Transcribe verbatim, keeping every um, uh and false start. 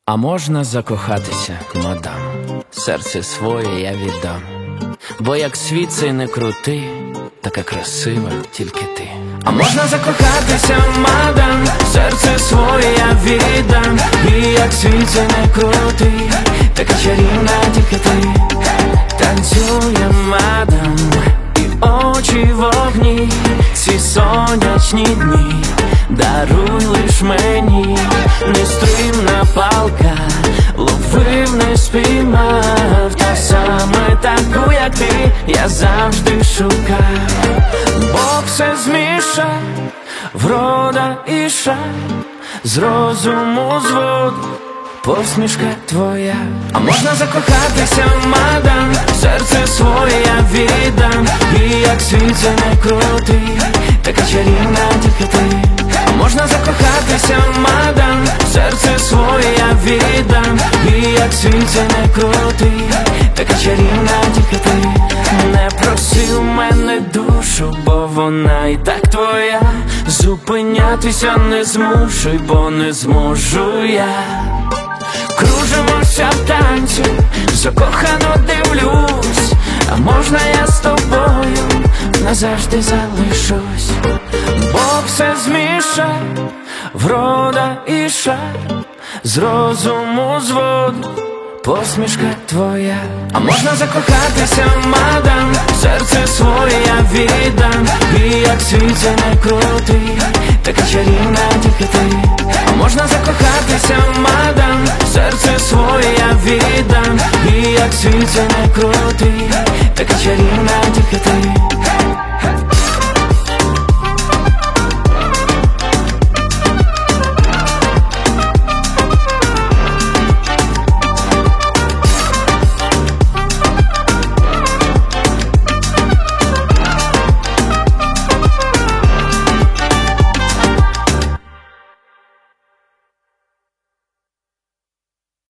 А можна закохатися, мадам, серце своє я віддам. Бо як світ цей не крути, така красива тільки ти. А можна закохатися, мадам, серце своє я віддам. І як світ цей не крути, така чарівна тільки ти. Танцює, мадам, і очі вогні, ці сонячні дні даруй лиш мені. Нестримна палка, ловив, не спіймав, та саме таку, як ти, я завжди шукав. Бог все змішав, врода і шаль, з розуму звод посмішка твоя. А можна закохатися, мадам, серце своє я віддам. І як світ це не крути, така чарівна тільки ти. А можна закохатися, мадам, серце своє я віддам. І як світ це не крути, така чарівна тільки ти. Не проси у мене душу, бо вона і так твоя. Зупинятися не змушуй, бо не зможу я. Кружимося в танці, закохано дивлюсь. А можна я з тобою назавжди залишусь? Бог все змішав, врода і шаль, з розуму зводу посмішка твоя. А можна закохатися, мадам, серце своє я віддам. І як світ це не крути, така чарівна тільки ти. А можна закохатися, мадам, серце своє я віддам. І як світ це не крути, така чарівна тільки ти.